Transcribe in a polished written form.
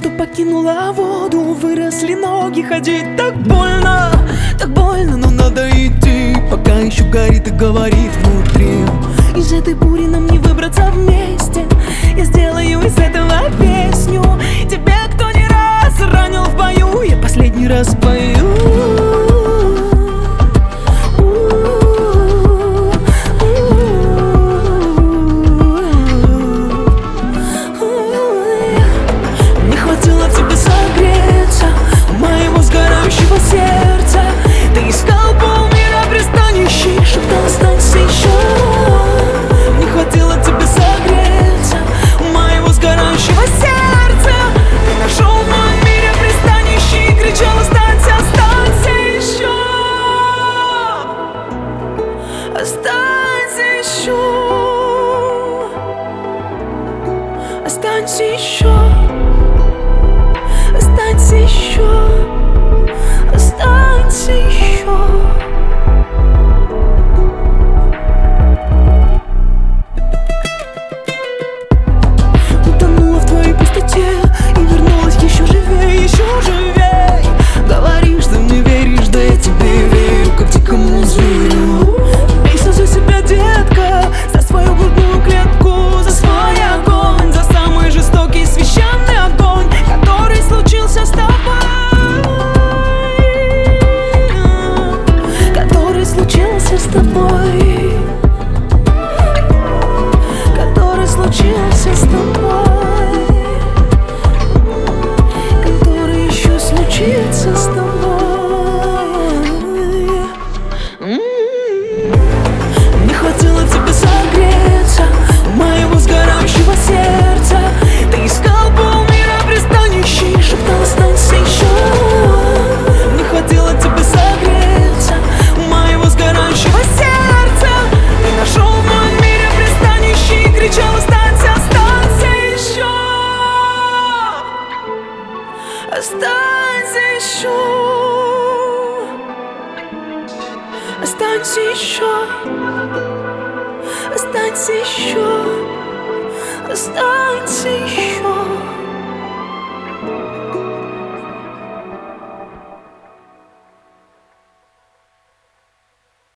что покинула воду, выросли ноги, ходить так больно, но надо идти, пока еще горит и говорит внутри. Из этой бури нам не выбраться вместе, я сделаю из этого песню. Тебя, кто не раз ранил в бою, я последний раз пою. Не хватило тебе согреться моего сгорающего сердца. Ты искал полмира пристанищей, шептал останься еще. Не хватило тебе согреться моего сгорающего сердца. Ты нашел в моем мире пристанище и кричал останься, останься еще. Останься еще. Останься еще. Останься еще. Останься еще. Утонула в твоей пустоте и вернулась еще живее, еще живее. Говоришь, ты мне веришь, да я тебе верю, как дикому зверю. Бейся за себя, детка, за свою грудную клетку, за свой огонь, за самый жестокий священный огонь, который случился с тобой, который случился с тобой, который случился с тобой, который еще случится с тобой. Не хватило тебе согреться моего сгорающего сердца. Ты искал полмира пристанищей, шептал останься еще. Не хватило тебе согреться моего сгорающего сердца. Ты нашел в моем мире пристанище и кричал останься, останься еще. Останься еще. Останься еще. Останься еще. Останься еще.